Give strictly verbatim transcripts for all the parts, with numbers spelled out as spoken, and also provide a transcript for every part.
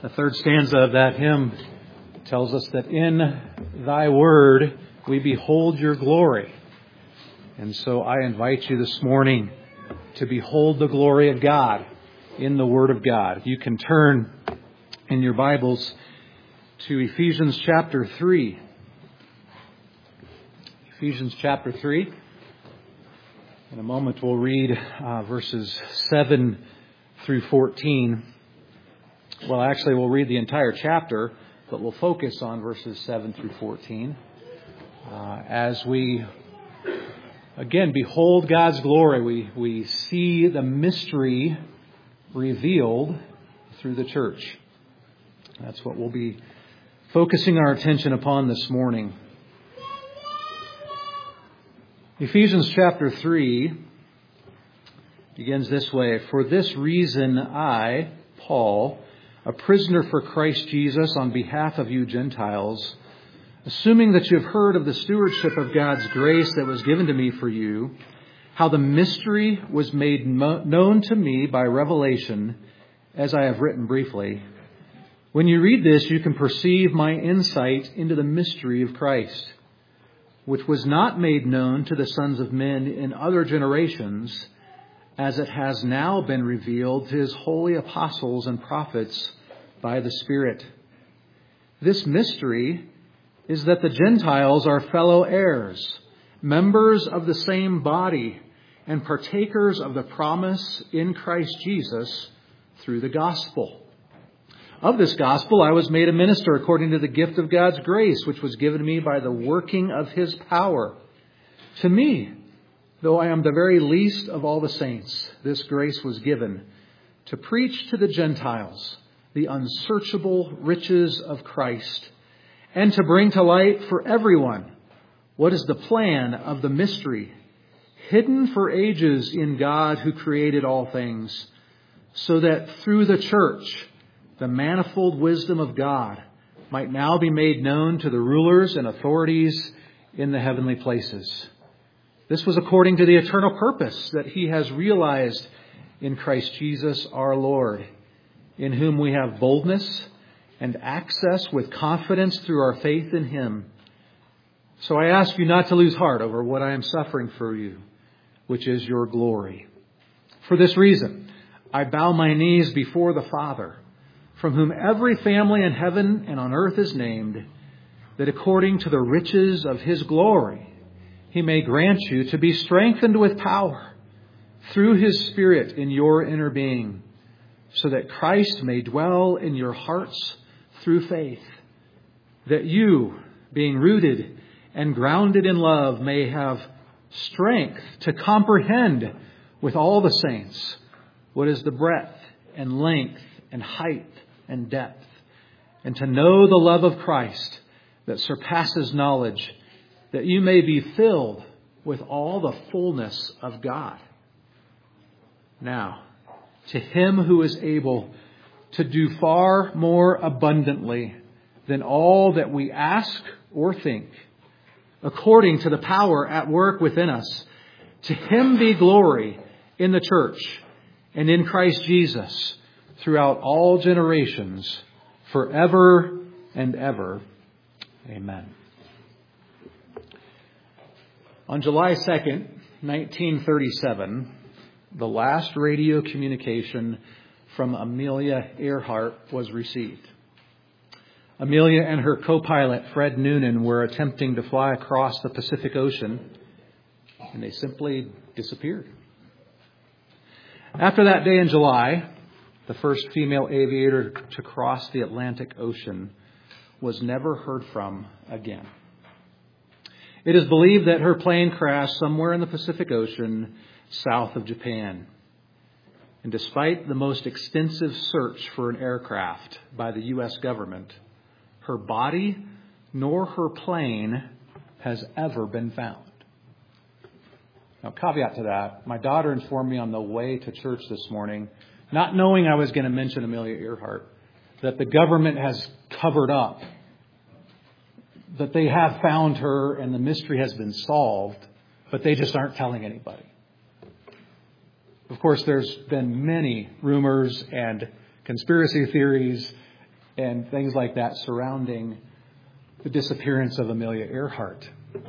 The third stanza of that hymn tells us that in Thy Word we behold Your glory. And so I invite you this morning to behold the glory of God in the Word of God. You can turn in your Bibles to Ephesians chapter three. Ephesians chapter three. In a moment we'll read uh, verses seven through fourteen. Well, actually we'll read the entire chapter, but we'll focus on verses seven through fourteen. Uh, as we, again, behold God's glory, we, we see the mystery revealed through the church. That's what we'll be focusing our attention upon this morning. Ephesians chapter three begins this way. For this reason I, Paul, a prisoner for Christ Jesus on behalf of you Gentiles, assuming that you have heard of the stewardship of God's grace that was given to me for you, how the mystery was made mo- known to me by revelation, as I have written briefly. When you read this, you can perceive my insight into the mystery of Christ, which was not made known to the sons of men in other generations, as it has now been revealed to His holy apostles and prophets by the Spirit. This mystery is that the Gentiles are fellow heirs, members of the same body, and partakers of the promise in Christ Jesus through the gospel. Of this gospel I was made a minister according to the gift of God's grace, which was given me by the working of His power. To me, though I am the very least of all the saints, this grace was given to preach to the Gentiles the unsearchable riches of Christ, and to bring to light for everyone what is the plan of the mystery, hidden for ages in God who created all things, so that through the church the manifold wisdom of God might now be made known to the rulers and authorities in the heavenly places. This was according to the eternal purpose that He has realized in Christ Jesus our Lord, in whom we have boldness and access with confidence through our faith in Him. So I ask you not to lose heart over what I am suffering for you, which is your glory. For this reason, I bow my knees before the Father, from whom every family in heaven and on earth is named, that according to the riches of His glory, He may grant you to be strengthened with power through His Spirit in your inner being, so that Christ may dwell in your hearts through faith, that you, being rooted and grounded in love, may have strength to comprehend with all the saints what is the breadth and length and height and depth, and to know the love of Christ that surpasses knowledge, that you may be filled with all the fullness of God. Now, to Him who is able to do far more abundantly than all that we ask or think, according to the power at work within us, to Him be glory in the church and in Christ Jesus throughout all generations, forever and ever. Amen. On July second, nineteen thirty-seven, the last radio communication from Amelia Earhart was received. Amelia and her co-pilot, Fred Noonan, were attempting to fly across the Pacific Ocean, and they simply disappeared. After that day in July, the first female aviator to cross the Atlantic Ocean was never heard from again. It is believed that her plane crashed somewhere in the Pacific Ocean south of Japan. And despite the most extensive search for an aircraft by the U S government, her body nor her plane has ever been found. Now, caveat to that, my daughter informed me on the way to church this morning, not knowing I was going to mention Amelia Earhart, that the government has covered up, that they have found her and the mystery has been solved, but they just aren't telling anybody. Of course, there's been many rumors and conspiracy theories and things like that surrounding the disappearance of Amelia Earhart.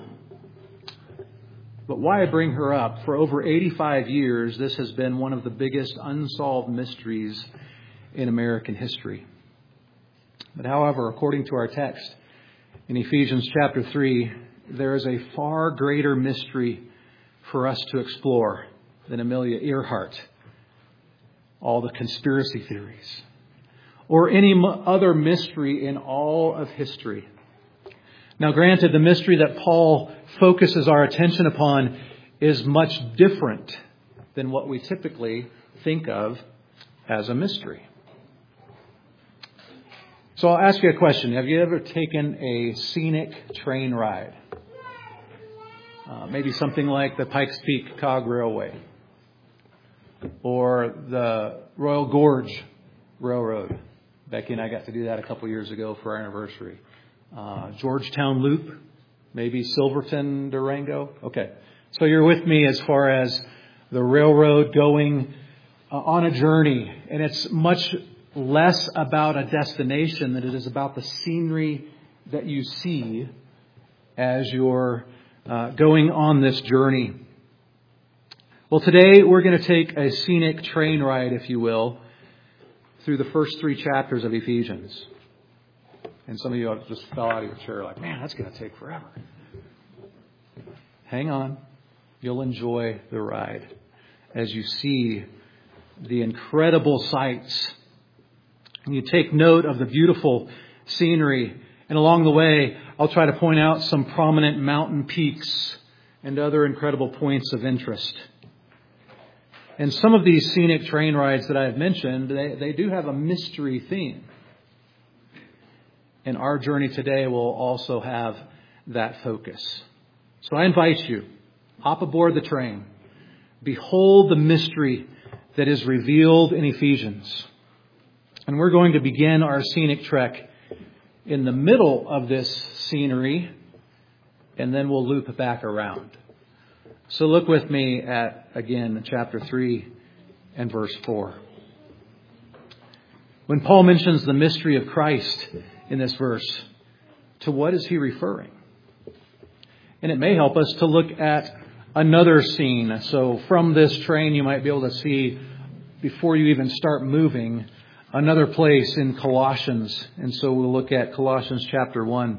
But why I bring her up, for over eighty-five years, this has been one of the biggest unsolved mysteries in American history. But however, according to our text in Ephesians chapter three, there is a far greater mystery for us to explore than Amelia Earhart, all the conspiracy theories, or any other mystery in all of history. Now, granted, the mystery that Paul focuses our attention upon is much different than what we typically think of as a mystery. So I'll ask you a question. Have you ever taken a scenic train ride? Uh, maybe something like the Pikes Peak Cog Railway or the Royal Gorge Railroad. Becky and I got to do that a couple years ago for our anniversary. Uh, Georgetown Loop, maybe Silverton, Durango. Okay, so you're with me as far as the railroad going uh, on a journey, and it's much less about a destination than it is about the scenery that you see as you're uh, going on this journey. Well, today we're going to take a scenic train ride, if you will, through the first three chapters of Ephesians. And some of you just fell out of your chair like, man, that's going to take forever. Hang on. You'll enjoy the ride as you see the incredible sights. And you take note of the beautiful scenery. And along the way, I'll try to point out some prominent mountain peaks and other incredible points of interest. And some of these scenic train rides that I have mentioned, they, they do have a mystery theme. And our journey today will also have that focus. So I invite you, hop aboard the train. Behold the mystery that is revealed in Ephesians. And we're going to begin our scenic trek in the middle of this scenery, and then we'll loop back around. So look with me at, again, chapter three and verse four. When Paul mentions the mystery of Christ in this verse, to what is he referring? And it may help us to look at another scene. So from this train, you might be able to see, before you even start moving, another place in Colossians. And so we'll look at Colossians chapter one.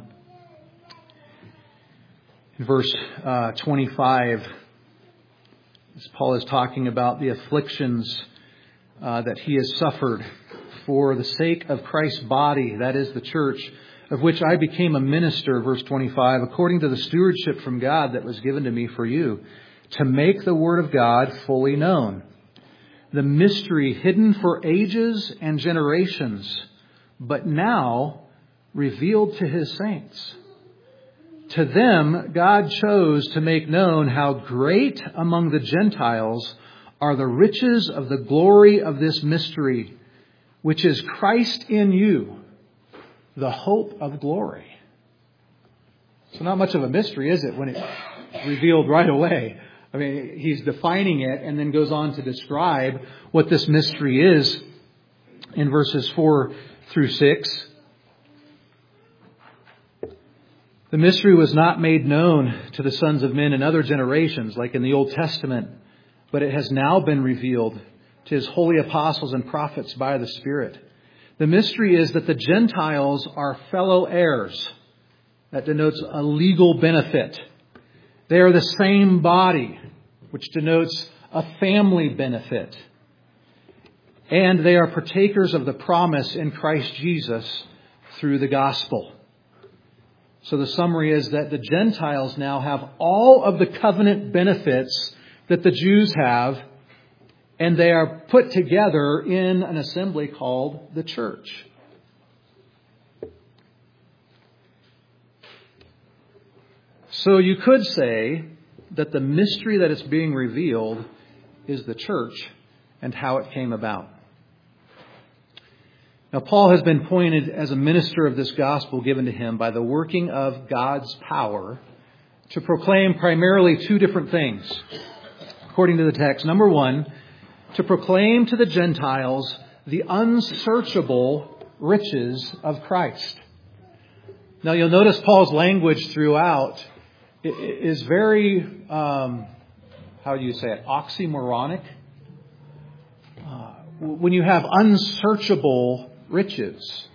In verse uh, twenty-five, as Paul is talking about the afflictions uh, that he has suffered for the sake of Christ's body, that is the church, of which I became a minister, verse twenty-five, according to the stewardship from God that was given to me for you, to make the word of God fully known, the mystery hidden for ages and generations, but now revealed to his saints. To them, God chose to make known how great among the Gentiles are the riches of the glory of this mystery, which is Christ in you, the hope of glory. So not much of a mystery, is it, when it's revealed right away? I mean, he's defining it and then goes on to describe what this mystery is in verses four through six. The mystery was not made known to the sons of men in other generations, like in the Old Testament, but it has now been revealed to his holy apostles and prophets by the Spirit. The mystery is that the Gentiles are fellow heirs. That denotes a legal benefit. They are the same body, which denotes a family benefit. And they are partakers of the promise in Christ Jesus through the gospel. So the summary is that the Gentiles now have all of the covenant benefits that the Jews have, and they are put together in an assembly called the church. So you could say that the mystery that is being revealed is the church and how it came about. Now, Paul has been appointed as a minister of this gospel given to him by the working of God's power to proclaim primarily two different things, according to the text. Number one, to proclaim to the Gentiles the unsearchable riches of Christ. Now you'll notice Paul's language throughout is very, um, how do you say it, oxymoronic. Uh, when you have unsearchable riches,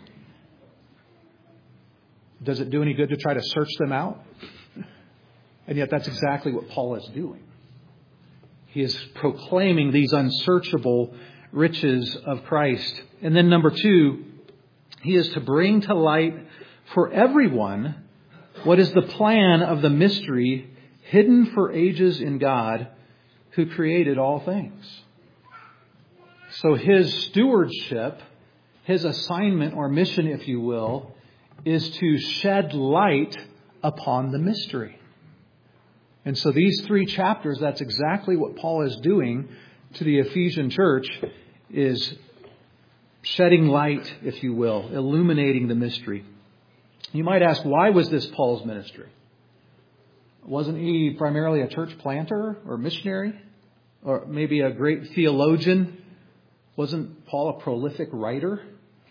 does it do any good to try to search them out? And yet that's exactly what Paul is doing. He is proclaiming these unsearchable riches of Christ. And then number two, he is to bring to light for everyone what is the plan of the mystery hidden for ages in God who created all things. So his stewardship, his assignment or mission, if you will, is to shed light upon the mystery. And so these three chapters, that's exactly what Paul is doing to the Ephesian church, is shedding light, if you will, illuminating the mystery. You might ask, why was this Paul's ministry? Wasn't he primarily a church planter or missionary? Or maybe a great theologian? Wasn't Paul a prolific writer?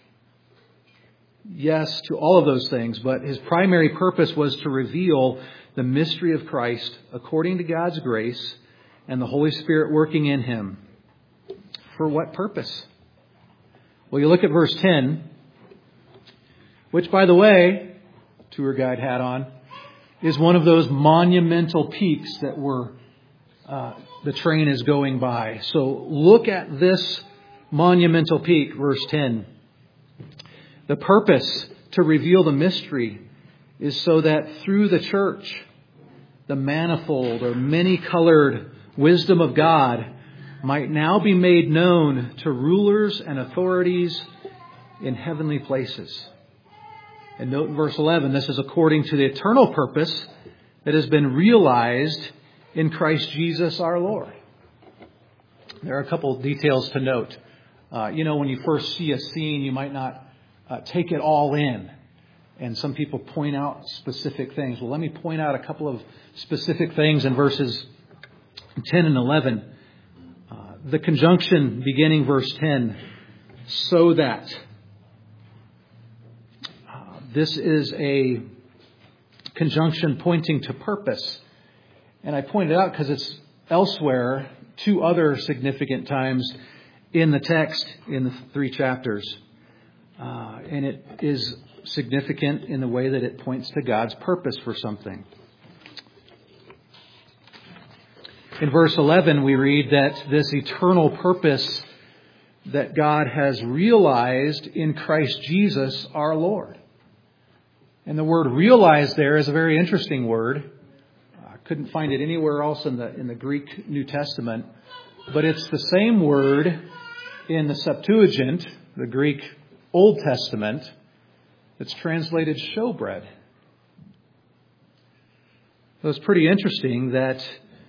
Yes, to all of those things, but his primary purpose was to reveal the mystery of Christ according to God's grace and the Holy Spirit working in him. For what purpose? Well, you look at verse ten, which, by the way, tour guide hat on, is one of those monumental peaks that we're, uh, the train is going by. So look at this monumental peak, verse ten. The purpose to reveal the mystery is so that through the church, the manifold or many-colored wisdom of God might now be made known to rulers and authorities in heavenly places. And note in verse eleven, this is according to the eternal purpose that has been realized in Christ Jesus our Lord. There are a couple of details to note. Uh, you know, when you first see a scene, you might not uh, take it all in. And some people point out specific things. Well, let me point out a couple of specific things in verses ten and eleven. Uh, the conjunction beginning verse ten, so that. Uh, this is a conjunction pointing to purpose. And I point it out because it's elsewhere, two other significant times in the text in the three chapters. Uh, and it is significant in the way that it points to God's purpose for something. In verse eleven, we read that this eternal purpose that God has realized in Christ Jesus our Lord. And the word realized there is a very interesting word. I couldn't find it anywhere else in the in the Greek New Testament, but it's the same word in the Septuagint, the Greek Old Testament, it's translated showbread. So it's pretty interesting that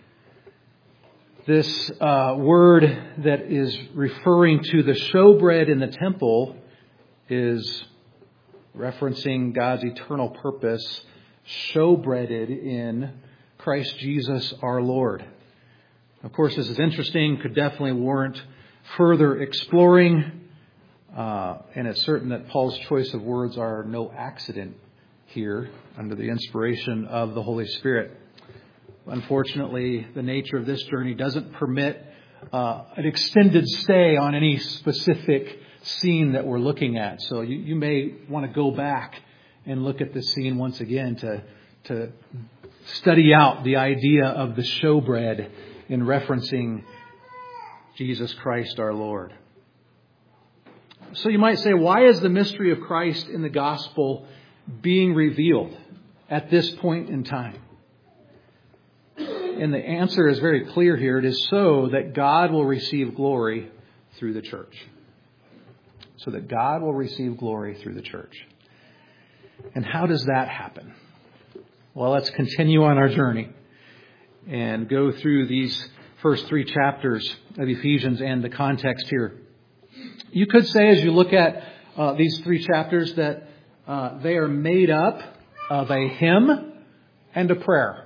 this uh, word that is referring to the showbread in the temple is referencing God's eternal purpose showbreaded in Christ Jesus our Lord. Of course, this is interesting, could definitely warrant further exploring. Uh, and it's certain that Paul's choice of words are no accident here under the inspiration of the Holy Spirit. Unfortunately, the nature of this journey doesn't permit uh, an extended stay on any specific scene that we're looking at. So you, you may want to go back and look at this scene once again to, to study out the idea of the showbread in referencing Jesus Christ our Lord. So you might say, why is the mystery of Christ in the gospel being revealed at this point in time? And the answer is very clear here. It is so that God will receive glory through the church. So that God will receive glory through the church. And how does that happen? Well, let's continue on our journey and go through these first three chapters of Ephesians and the context here. You could say, as you look at uh, these three chapters, that uh, they are made up of a hymn and a prayer.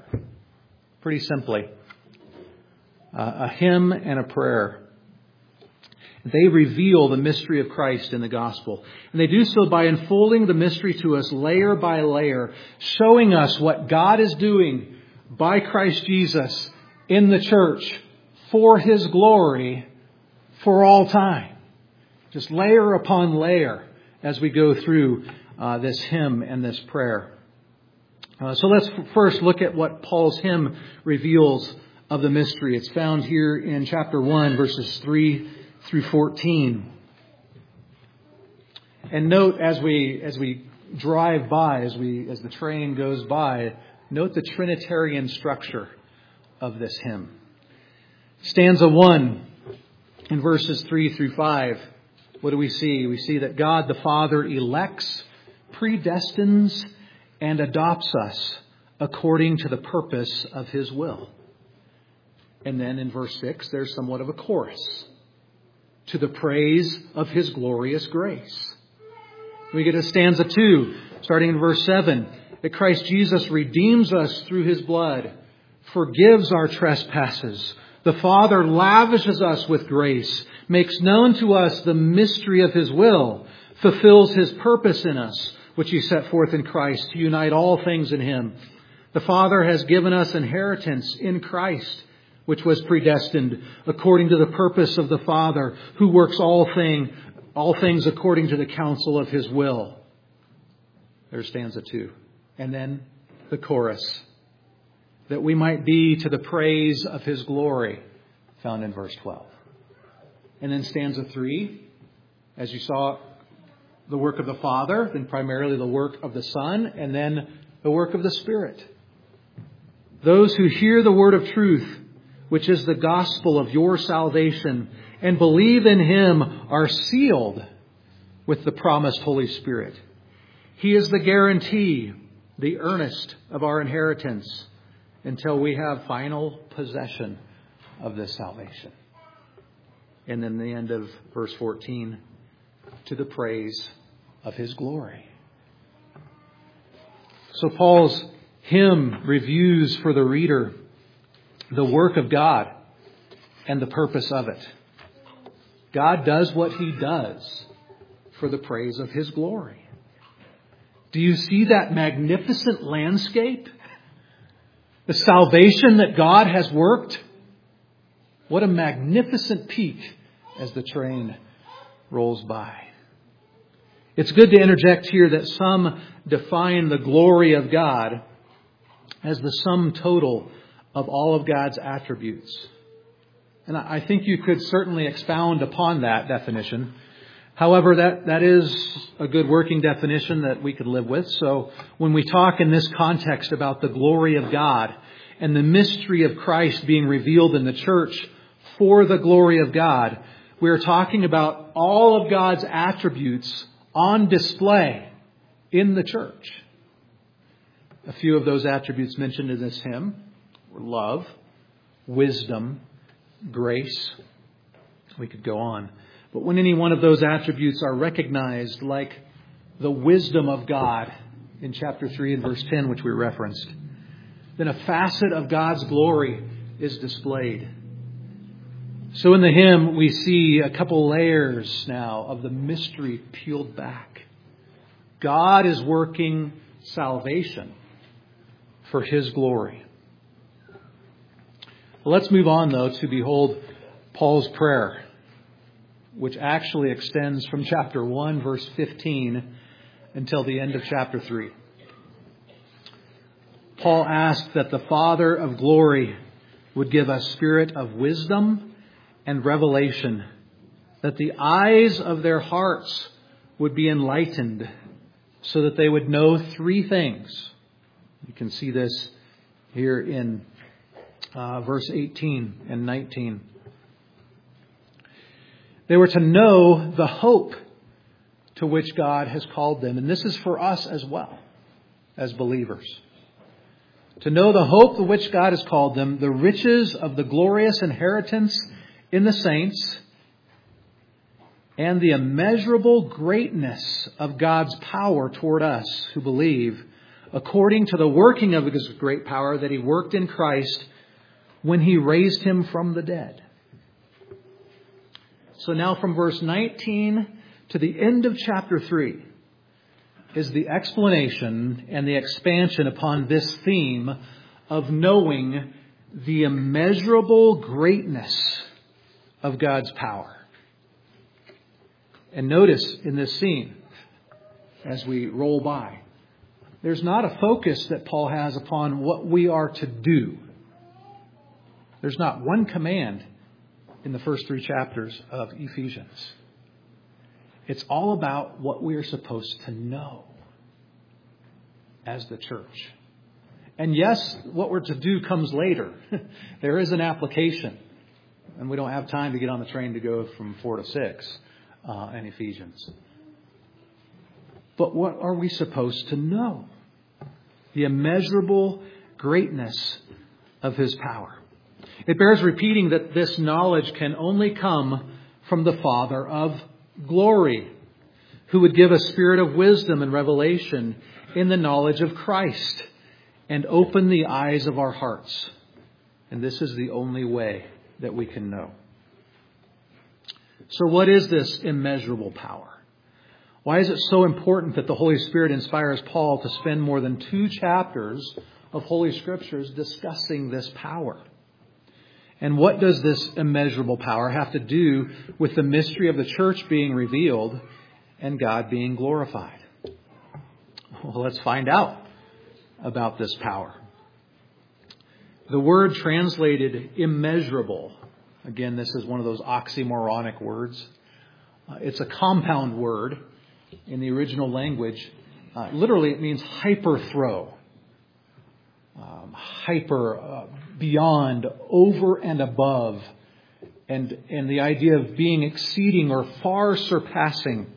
Pretty simply. Uh, a hymn and a prayer. They reveal the mystery of Christ in the gospel. And they do so by unfolding the mystery to us layer by layer, showing us what God is doing by Christ Jesus in the church for His glory for all time. Just layer upon layer as we go through uh, this hymn and this prayer. Uh, so let's first look at what Paul's hymn reveals of the mystery. It's found here in chapter one, verses three through fourteen. And note as we as we drive by, as we as the train goes by, note the Trinitarian structure of this hymn. Stanza one, in verses three through five, what do we see? We see that God the Father elects, predestines, and adopts us according to the purpose of His will. And then in verse six, there's somewhat of a chorus. To the praise of His glorious grace. We get to stanza two, starting in verse seven. That Christ Jesus redeems us through His blood, forgives our trespasses. The Father lavishes us with grace, makes known to us the mystery of His will, fulfills His purpose in us, which He set forth in Christ, to unite all things in Him. The Father has given us inheritance in Christ, which was predestined according to the purpose of the Father, who works all thing, all things according to the counsel of His will. There's stanza two. And then the chorus. That we might be to the praise of His glory, found in verse twelve. And then stanza three, as you saw, the work of the Father, then primarily the work of the Son, and then the work of the Spirit. Those who hear the word of truth, which is the gospel of your salvation, and believe in Him, are sealed with the promised Holy Spirit. He is the guarantee, the earnest of our inheritance, until we have final possession of this salvation. And then the end of verse fourteen, to the praise of His glory. So Paul's hymn reviews for the reader the work of God and the purpose of it. God does what He does for the praise of His glory. Do you see that magnificent landscape? The salvation that God has worked? What a magnificent peak as the train rolls by. It's good to interject here that some define the glory of God as the sum total of all of God's attributes. And I think you could certainly expound upon that definition. However, that, that is a good working definition that we could live with. So when we talk in this context about the glory of God and the mystery of Christ being revealed in the church for the glory of God, we are talking about all of God's attributes on display in the church. A few of those attributes mentioned in this hymn were love, wisdom, grace. We could go on. But when any one of those attributes are recognized, like the wisdom of God in chapter three and verse ten, which we referenced, then a facet of God's glory is displayed. So in the hymn, we see a couple layers now of the mystery peeled back. God is working salvation for His glory. Well, let's move on, though, to behold Paul's prayer, which actually extends from chapter one, verse fifteen, until the end of chapter three. Paul asked that the Father of glory would give a spirit of wisdom and revelation, that the eyes of their hearts would be enlightened, so that they would know three things. You can see this here in uh, verse eighteen and nineteen. They were to know the hope to which God has called them. And this is for us as well, as believers. To know the hope to which God has called them, the riches of the glorious inheritance in the saints, and the immeasurable greatness of God's power toward us who believe, according to the working of His great power that He worked in Christ when He raised Him from the dead. So now from verse nineteen to the end of chapter three is the explanation and the expansion upon this theme of knowing the immeasurable greatness of God's power. And notice in this scene, as we roll by, there's not a focus that Paul has upon what we are to do. There's not one command in the first three chapters of Ephesians. It's all about what we are supposed to know as the church. And yes, what we're to do comes later. There is an application. And we don't have time to get on the train to go from four to six uh, in Ephesians. But what are we supposed to know? The immeasurable greatness of His power. It bears repeating that this knowledge can only come from the Father of glory, who would give a spirit of wisdom and revelation in the knowledge of Christ and open the eyes of our hearts. And this is the only way that we can know. So what is this immeasurable power? Why is it so important that the Holy Spirit inspires Paul to spend more than two chapters of Holy Scriptures discussing this power? And what does this immeasurable power have to do with the mystery of the church being revealed and God being glorified? Well, let's find out about this power. The word translated immeasurable, again, this is one of those oxymoronic words. Uh, it's a compound word in the original language. Uh, literally, it means hyperthrow. Um, hyper, uh, beyond, over and above. And, and the idea of being exceeding or far surpassing.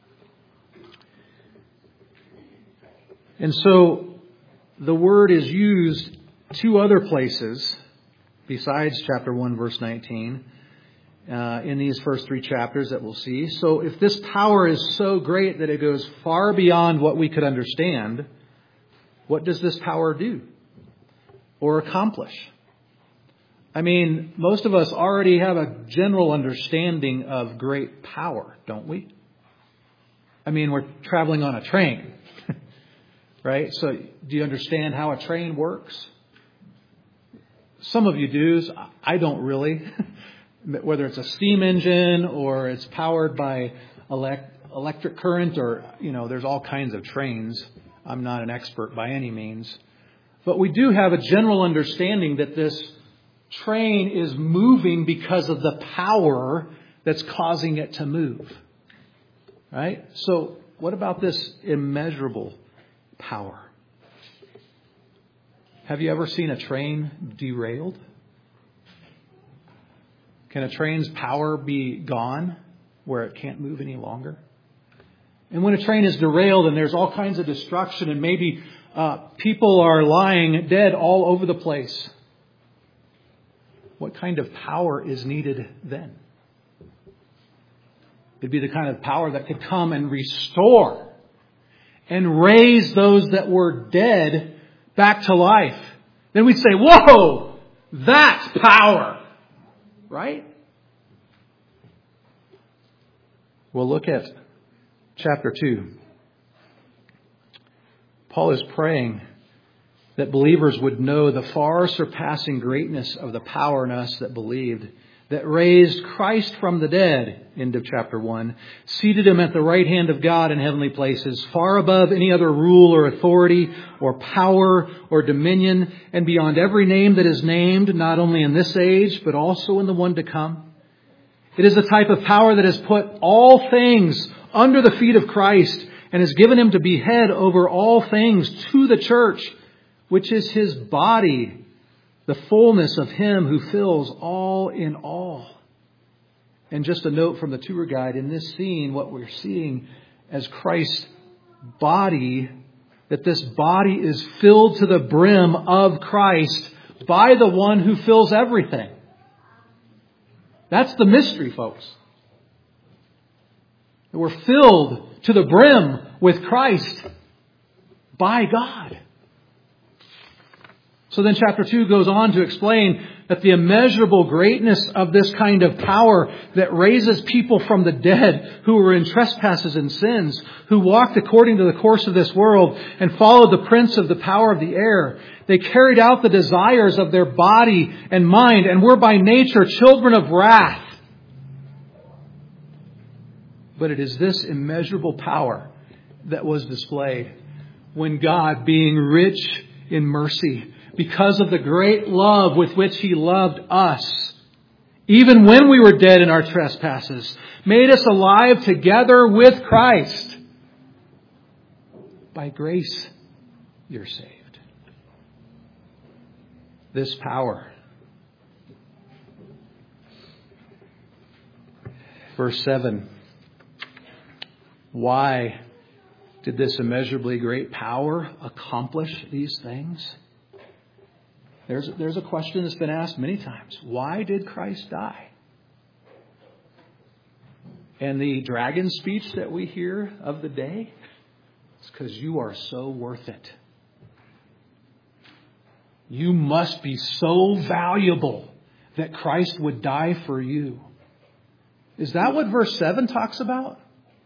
And so the word is used two other places besides chapter one, verse nineteen, uh, in these first three chapters that we'll see. So if this power is so great that it goes far beyond what we could understand, what does this power do or accomplish? I mean, most of us already have a general understanding of great power, don't we? I mean, we're traveling on a train, right? So do you understand how a train works? Some of you do. I don't really. Whether it's a steam engine or it's powered by elect- electric current or, you know, there's all kinds of trains. I'm not an expert by any means. But we do have a general understanding that this train is moving because of the power that's causing it to move. Right? So what about this immeasurable power? Have you ever seen a train derailed? Can a train's power be gone where it can't move any longer? And when a train is derailed and there's all kinds of destruction and maybe uh, people are lying dead all over the place, what kind of power is needed then? It'd be the kind of power that could come and restore and raise those that were dead back to life. Then we'd say, whoa, that's power. Right? Well, look at chapter two. Paul is praying that believers would know the far surpassing greatness of the power in us that believed, that raised Christ from the dead, end of chapter one, seated him at the right hand of God in heavenly places, far above any other rule or authority or power or dominion, and beyond every name that is named, not only in this age, but also in the one to come. It is a type of power that has put all things under the feet of Christ and has given him to be head over all things to the church, which is his body, the fullness of him who fills all in all. And just a note from the tour guide, in this scene, what we're seeing as Christ's body, that this body is filled to the brim of Christ by the one who fills everything. That's the mystery, folks. We're filled to the brim with Christ by God. So then chapter two goes on to explain that the immeasurable greatness of this kind of power that raises people from the dead who were in trespasses and sins, who walked according to the course of this world and followed the prince of the power of the air. They carried out the desires of their body and mind and were by nature children of wrath. But it is this immeasurable power that was displayed when God, being rich in mercy, because of the great love with which He loved us, even when we were dead in our trespasses, made us alive together with Christ. By grace, you're saved. This power. Verse seven. Why did this immeasurably great power accomplish these things? There's, there's a question that's been asked many times. Why did Christ die? And the dragon speech that we hear of the day, it's because you are so worth it. You must be so valuable that Christ would die for you. Is that what verse seven talks about?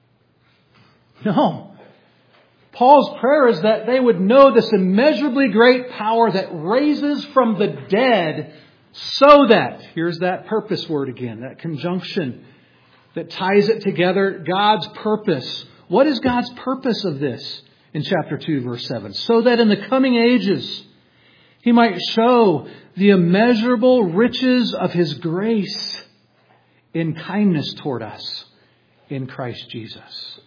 No. Paul's prayer is that they would know this immeasurably great power that raises from the dead so that, here's that purpose word again, that conjunction that ties it together, God's purpose. What is God's purpose of this in chapter two, verse seven? So that in the coming ages, He might show the immeasurable riches of His grace in kindness toward us in Christ Jesus.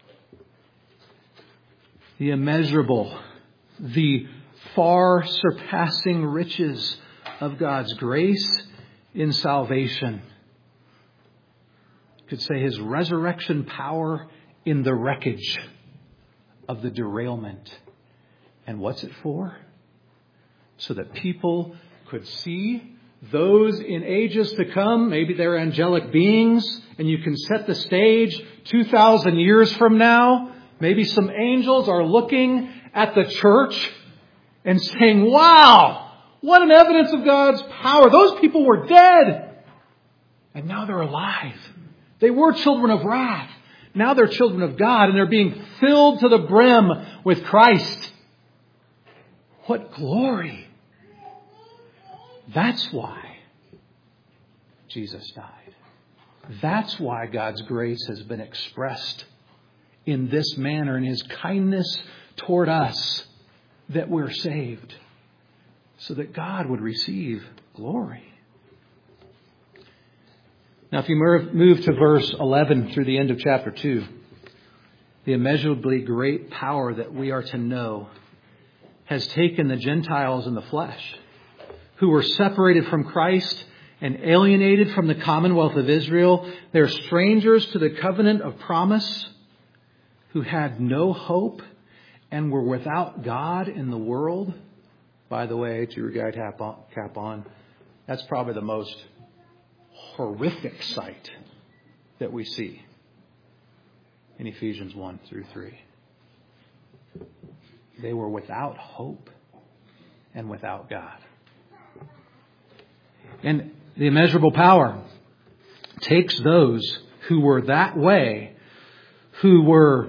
The immeasurable, the far surpassing riches of God's grace in salvation. You could say His resurrection power in the wreckage of the derailment. And what's it for? So that people could see those in ages to come, maybe they're angelic beings, and you can set the stage two thousand years from now. Maybe some angels are looking at the church and saying, wow, what an evidence of God's power. Those people were dead. And now they're alive. They were children of wrath. Now they're children of God and they're being filled to the brim with Christ. What glory. That's why Jesus died. That's why God's grace has been expressed in this manner, in His kindness toward us, that we're saved, so that God would receive glory. Now, if you move to verse eleven through the end of chapter two, the immeasurably great power that we are to know has taken the Gentiles in the flesh, who were separated from Christ and alienated from the commonwealth of Israel. They're strangers to the covenant of promise, who had no hope and were without God in the world. By the way, to your guide cap on, that's probably the most horrific sight that we see in Ephesians one through three. They were without hope and without God. And the immeasurable power takes those who were that way, who were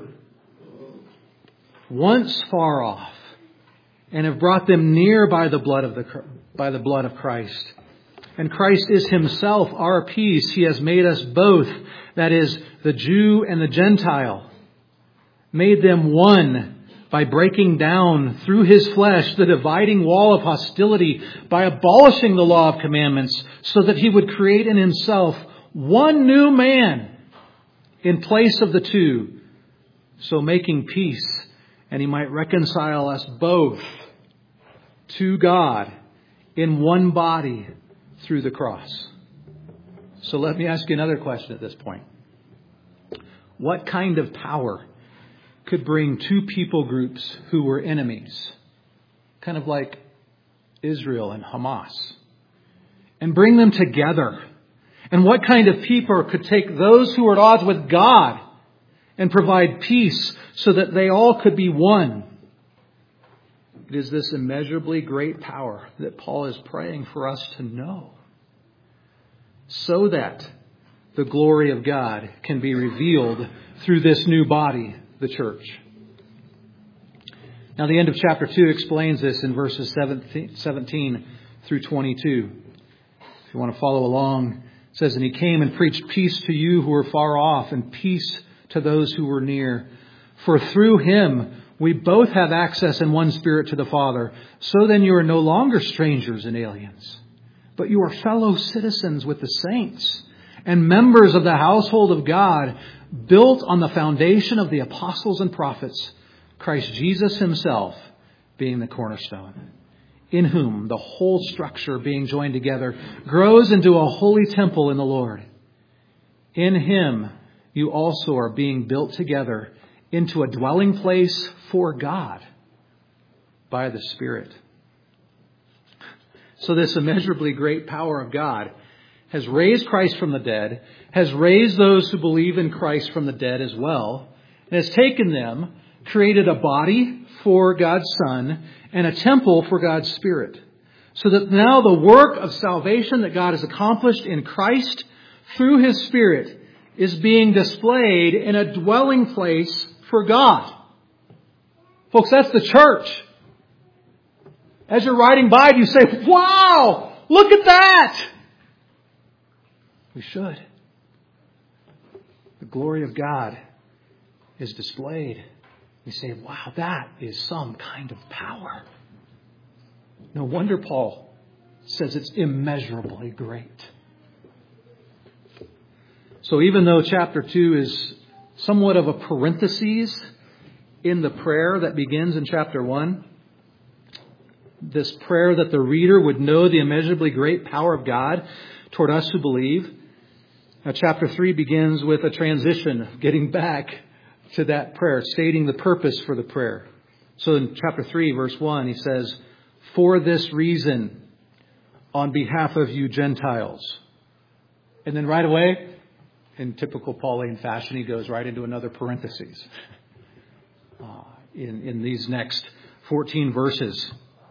once far off, and have brought them near by the blood of the by the blood of Christ. And Christ is Himself our peace. He has made us both, that is, the Jew and the Gentile, made them one by breaking down through His flesh the dividing wall of hostility, by abolishing the law of commandments, so that He would create in Himself one new man in place of the two, so making peace. And He might reconcile us both to God in one body through the cross. So let me ask you another question at this point. What kind of power could bring two people groups who were enemies, kind of like Israel and Hamas, and bring them together? And what kind of people could take those who are at odds with God and provide peace so that they all could be one? It is this immeasurably great power that Paul is praying for us to know, so that the glory of God can be revealed through this new body, the church. Now, the end of chapter two explains this in verses seventeen through twenty-two. If you want to follow along, it says, "And he came and preached peace to you who were far off, and peace to those who were near. For through him we both have access in one Spirit to the Father. So then you are no longer strangers and aliens, but you are fellow citizens with the saints and members of the household of God, built on the foundation of the apostles and prophets, Christ Jesus himself being the cornerstone, in whom the whole structure being joined together grows into a holy temple in the Lord. In him you also are being built together into a dwelling place for God by the Spirit." So this immeasurably great power of God has raised Christ from the dead, has raised those who believe in Christ from the dead as well, and has taken them, created a body for God's Son and a temple for God's Spirit. So that now the work of salvation that God has accomplished in Christ through his Spirit is being displayed in a dwelling place for God. Folks, that's the church. As you're riding by, you say, "Wow, look at that!" We should. The glory of God is displayed. We say, "Wow, that is some kind of power." No wonder Paul says it's immeasurably great. So even though chapter two is somewhat of a parenthesis in the prayer that begins in chapter one, this prayer that the reader would know the immeasurably great power of God toward us who believe. Now, chapter three begins with a transition, getting back to that prayer, stating the purpose for the prayer. So in chapter three, verse one, he says, "For this reason, on behalf of you Gentiles." And then right away, in typical Pauline fashion, he goes right into another parenthesis uh, in, in these next fourteen verses.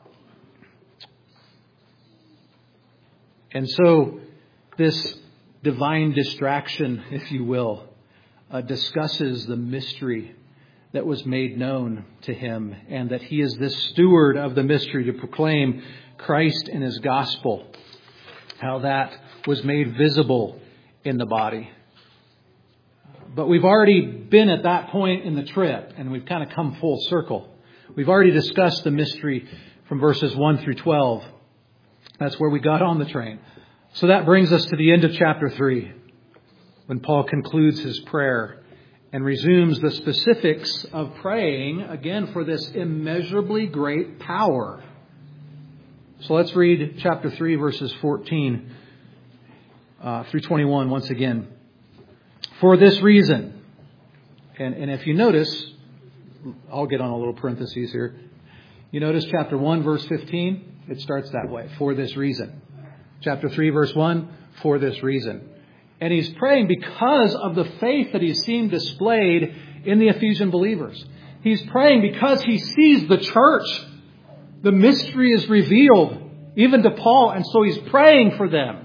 And so this divine distraction, if you will, uh, discusses the mystery that was made known to him, and that he is this steward of the mystery to proclaim Christ and his gospel, how that was made visible in the body. But we've already been at that point in the trip, and we've kind of come full circle. We've already discussed the mystery from verses one through twelve. That's where we got on the train. So that brings us to the end of chapter three, when Paul concludes his prayer and resumes the specifics of praying, again, for this immeasurably great power. So let's read chapter three, verses fourteen uh, through twenty-one once again. "For this reason," and, and if you notice, I'll get on a little parenthesis here. You notice chapter one, verse fifteen? It starts that way. "For this reason." Chapter three, verse one, "For this reason." And he's praying because of the faith that he's seen displayed in the Ephesian believers. He's praying because he sees the church. The mystery is revealed even to Paul, and so he's praying for them.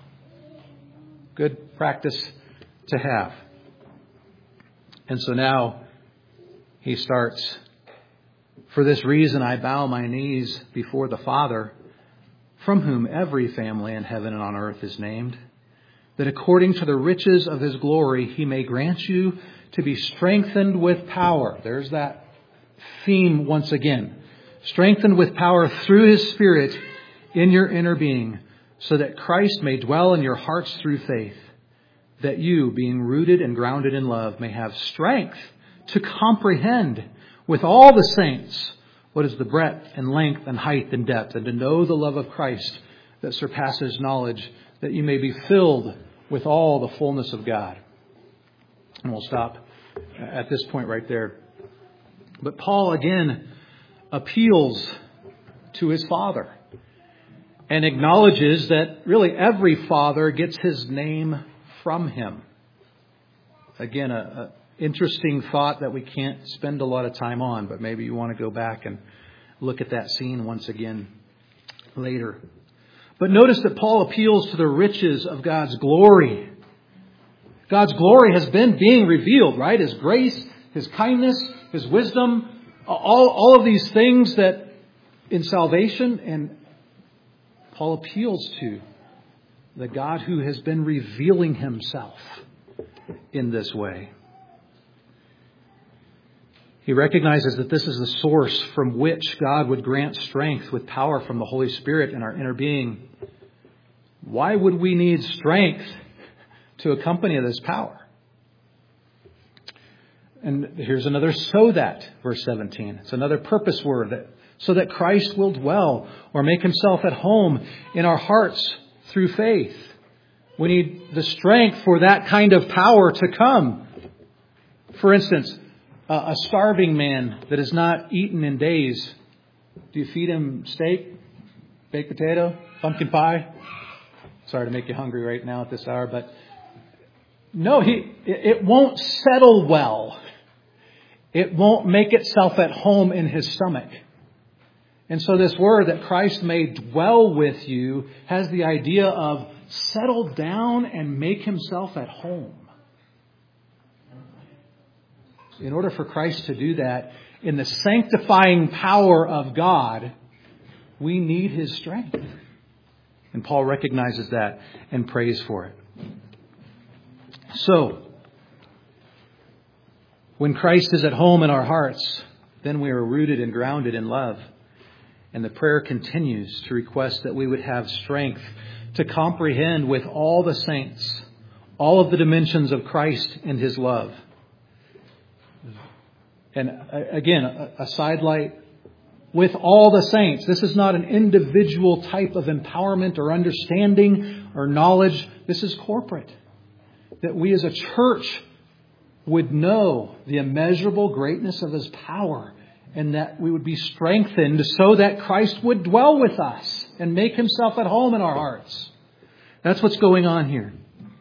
Good practice to have. And so now he starts, "For this reason I bow my knees before the Father, from whom every family in heaven and on earth is named, that according to the riches of his glory he may grant you to be strengthened with power." There's that theme once again. "Strengthened with power through his Spirit in your inner being, so that Christ may dwell in your hearts through faith, that you, being rooted and grounded in love, may have strength to comprehend with all the saints what is the breadth and length and height and depth, and to know the love of Christ that surpasses knowledge, that you may be filled with all the fullness of God." And we'll stop at this point right there. But Paul again appeals to his Father and acknowledges that really every father gets his name from him. Again, a, a interesting thought that we can't spend a lot of time on, but maybe you want to go back and look at that scene once again later. But notice that Paul appeals to the riches of God's glory. God's glory has been being revealed, right? His grace, His kindness, His wisdom, all, all of these things that in salvation, and Paul appeals to the God who has been revealing Himself in this way. He recognizes that this is the source from which God would grant strength with power from the Holy Spirit in our inner being. Why would we need strength to accompany this power? And here's another so that, verse seventeen. It's another purpose word, that so that Christ will dwell or make Himself at home in our hearts through faith. We need the strength for that kind of power to come. For instance, a starving man that has not eaten in days, do you feed him steak, baked potato, pumpkin pie? Sorry to make you hungry right now at this hour, but no, he it won't settle well. It won't make itself at home in his stomach. And so this word that Christ may dwell with you has the idea of settle down and make Himself at home. In order for Christ to do that, in the sanctifying power of God, we need His strength. And Paul recognizes that and prays for it. So, when Christ is at home in our hearts, then we are rooted and grounded in love. And the prayer continues to request that we would have strength to comprehend with all the saints all of the dimensions of Christ and His love. And again, a sidelight, with all the saints. This is not an individual type of empowerment or understanding or knowledge. This is corporate. That we as a church would know the immeasurable greatness of His power, and that we would be strengthened so that Christ would dwell with us and make Himself at home in our hearts. That's what's going on here.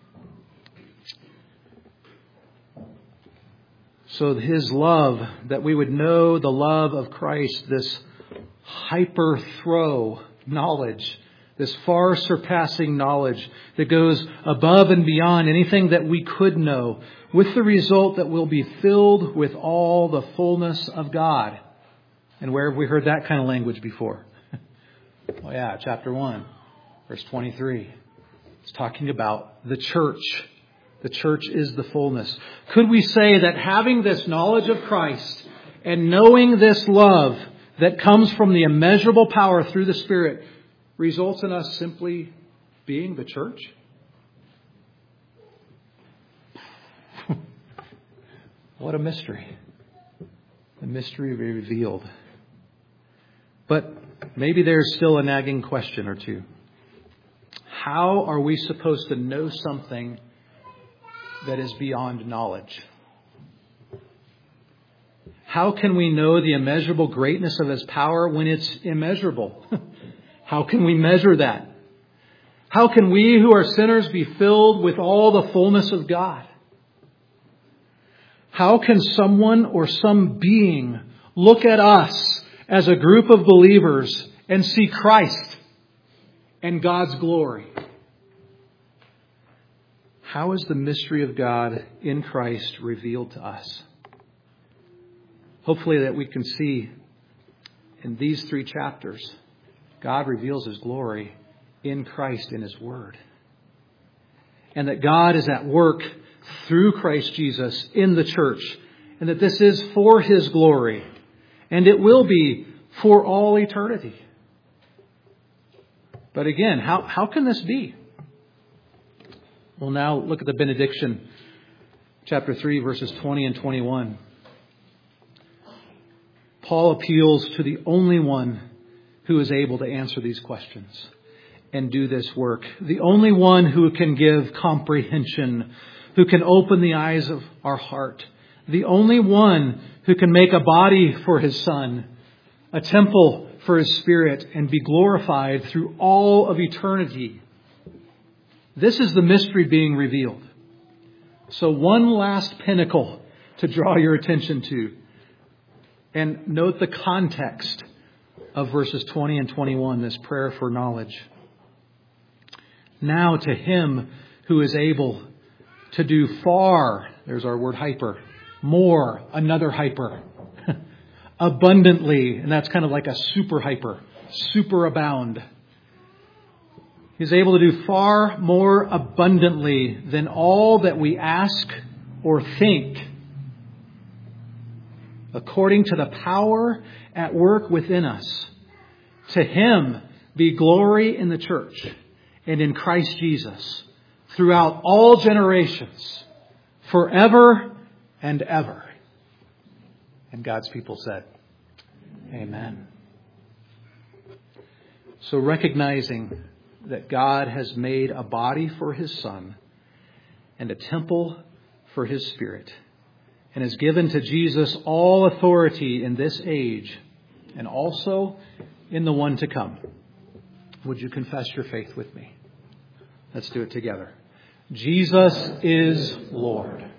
So His love, that we would know the love of Christ, this hyper-throw knowledge, this far surpassing knowledge that goes above and beyond anything that we could know, with the result that we'll be filled with all the fullness of God. And where have we heard that kind of language before? Oh yeah, chapter one, verse twenty-three. It's talking about the church. The church is the fullness. Could we say that having this knowledge of Christ and knowing this love that comes from the immeasurable power through the Spirit results in us simply being the church? What a mystery. The mystery revealed. But maybe there's still a nagging question or two. How are we supposed to know something that is beyond knowledge? How can we know the immeasurable greatness of His power when it's immeasurable? How can we measure that? How can we who are sinners be filled with all the fullness of God? How can someone or some being look at us as a group of believers and see Christ and God's glory? How is the mystery of God in Christ revealed to us? Hopefully that we can see in these three chapters, God reveals His glory in Christ in His Word. And that God is at work through Christ Jesus in the church. And that this is for His glory. And it will be for all eternity. But again, how, how can this be? Well, now look at the benediction, chapter three, verses twenty and twenty-one. Paul appeals to the only one who is able to answer these questions and do this work. The only one who can give comprehension, who can open the eyes of our heart. The only one who can make a body for His Son, a temple for His Spirit, and be glorified through all of eternity. This is the mystery being revealed. So one last pinnacle to draw your attention to. And note the context of verses twenty and twenty-one, this prayer for knowledge. Now to Him who is able to do far, there's our word hyper, more, another hyper, abundantly, and that's kind of like a super hyper, superabound. He's able to do far more abundantly than all that we ask or think, according to the power at work within us. To Him be glory in the church and in Christ Jesus throughout all generations, forever and ever. And God's people said, Amen. So recognizing that God has made a body for His Son and a temple for His Spirit, and has given to Jesus all authority in this age and also in the one to come. Would you confess your faith with me? Let's do it together. Jesus is Lord.